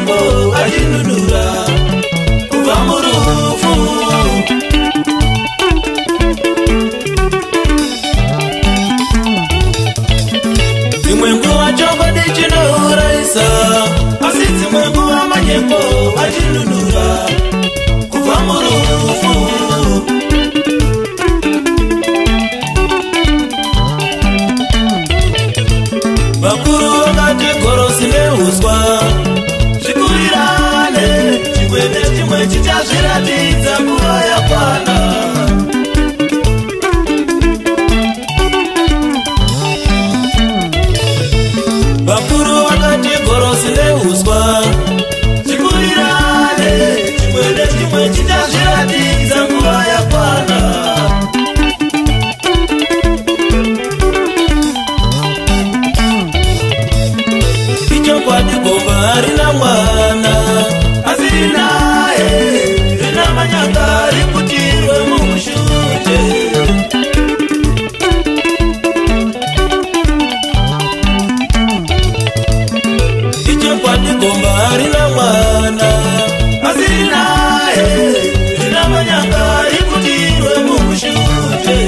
manyembo achinunura kubva murufu. Dzimwe nguva chokwadi chinourayisa, asi dzimwe nguva manyembo achinunura kubva murufu. Vakuru vakati gorosi neuswa zvikurirane, chimwe nechimwe chichazviratidza nguva yakwana. Vakuru vakati gorosi neuswa zvikurirane, chimwe nechimwe chichazviratidza nguva yakwana. Ichokwadi gomba harina mwana, asi rinaye rina manyanga rikutirwe mumushure. Ichokwadi gomba harina mwana, asi rinaye rina manyanga rikutirwe mumushure.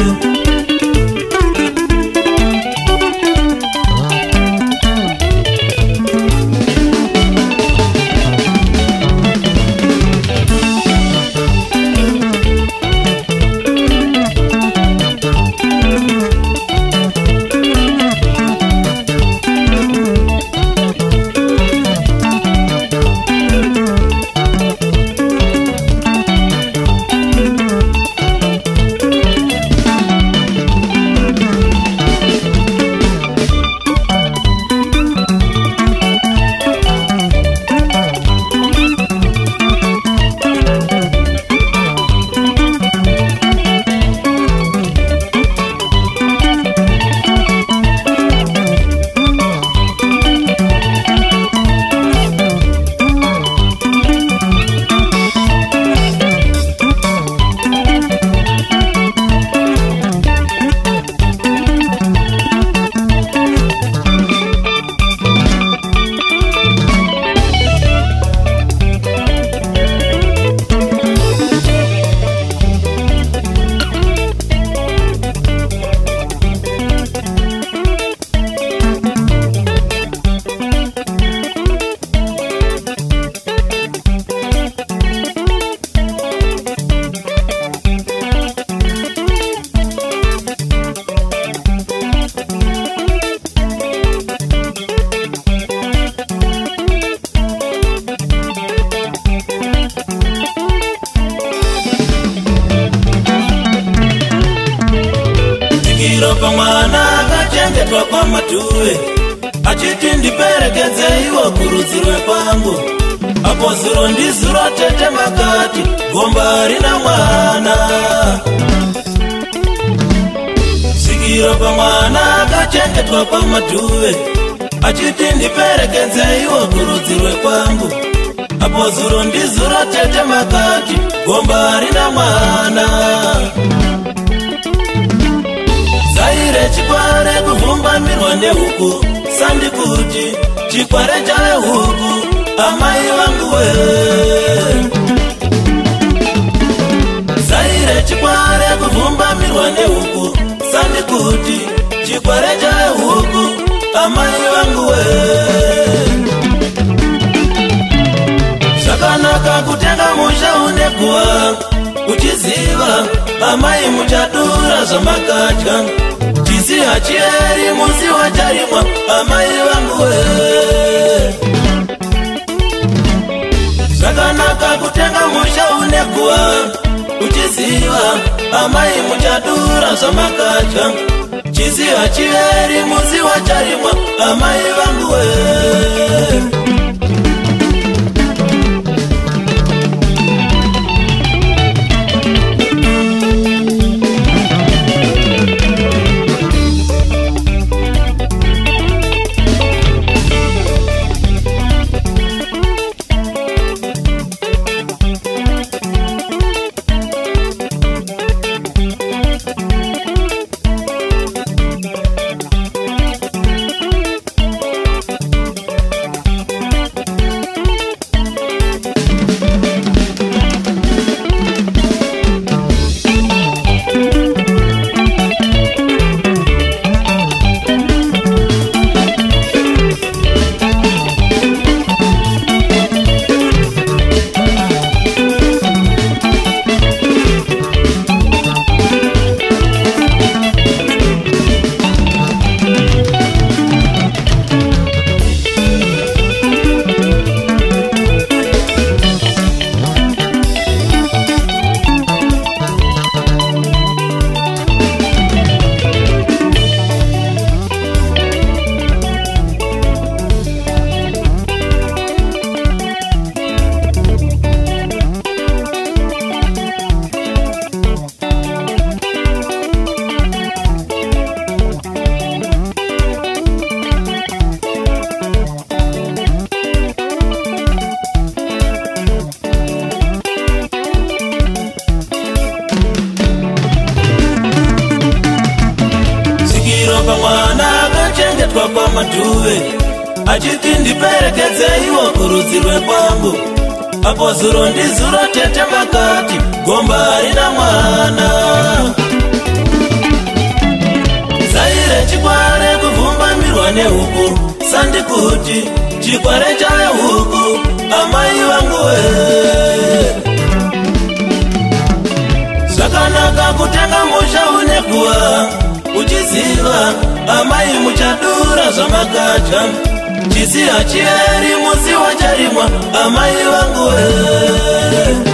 Pamwana akachengetwa kwaMatuve, achiti ndiperekedze iwo kurudzirwe kwangu. Apo zuro ndizuro tete makati gomba harina mwana. Sikiro pamwana akachengetwa kwaMatuve, achiti ndiperekedze iwo kurudzirwe kwangu. Apo zuro ndizuro tete makati gomba harina mwana. Zaire chikware kuvumbamirwa nehuku, sandikuti chikware chave huku, amai vangu we. Zaire chikware kuvumbamirwa nehuku, sandikuti chikware chave huku, amai vangu we. Zvakanaka kutenga musha unekuwa, uchiziva amai muchadura zvamakatya. Chisi hachieri musi wacharimwa, amai vangu we. Zvakanaka kutenga musha unekuwa, uchiziva amai muchadura zvamakatya. Chisi hachieri musi wacharimwa, amai vangu we. matuve achiti ndiperekedze iwo kurudzi rwekwangu. Apo zuro ndizuro tete vakati gomba harina mwana. Zaire chikware kuvhumbamirwa nehuku, sandikuti chikware chahuku amai vangu we. Zvakanaka kutenga musha unekuwa uchiziva amai muchadura zvamakacha. Chisi hachieri musi wacharimwa amai vangu we.